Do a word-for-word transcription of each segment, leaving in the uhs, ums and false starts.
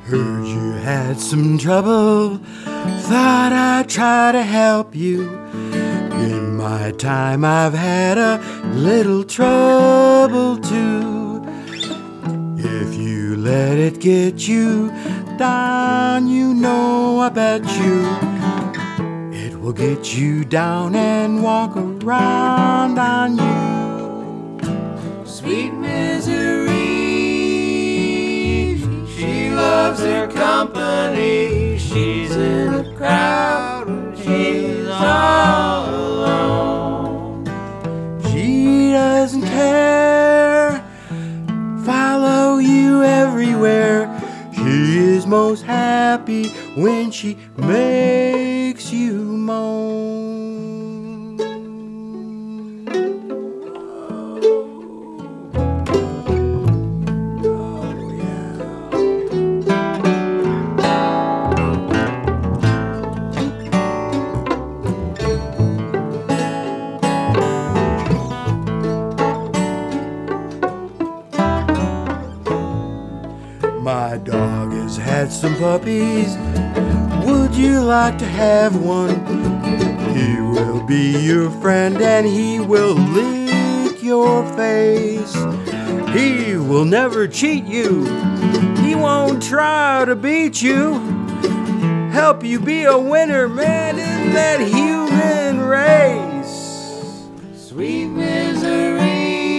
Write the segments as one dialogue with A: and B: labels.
A: Heard you had some trouble, thought I'd try to help you. In my time I've had a little trouble too. If you let it get you down, you know I bet you it will get you down and walk around on you.
B: Sweet misery, she loves her company. She's in a crowd and she's all alone.
A: She doesn't care, follow you everywhere. She is most happy when she makes you moan. My dog has had some puppies. Would you like to have one? He will be your friend and he will lick your face. He will never cheat you. He won't try to beat you. Help you be a winner, man, in that human race.
B: Sweet misery,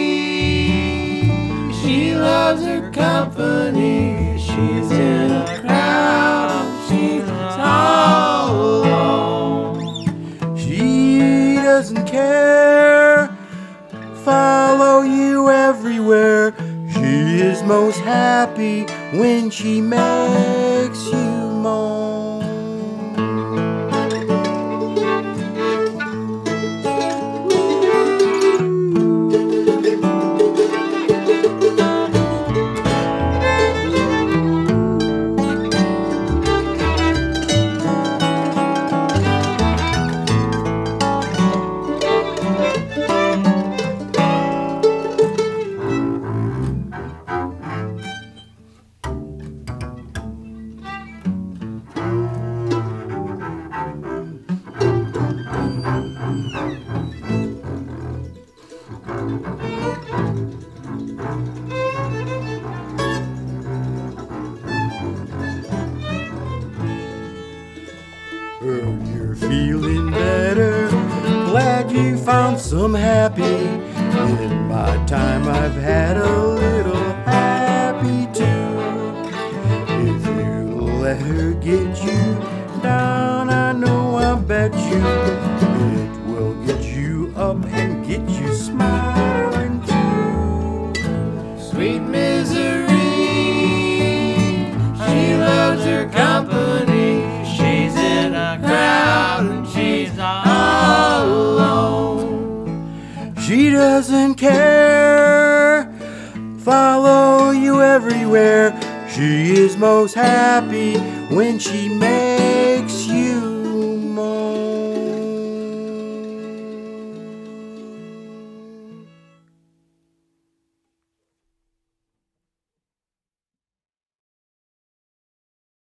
B: she loves her company. She's in a crowd, she's all alone.
A: She doesn't care, follow you everywhere. She is most happy when she makes you moan. Heard you're feeling better, glad you found some happy. In my time I've had a little happy too. If you let her get you down, I know I bet you it will get you up and get you smiling too.
B: Sweet misery, she loves her company. She's in a crowd and she's all alone.
A: She doesn't care, follow you everywhere. She is most happy when she makes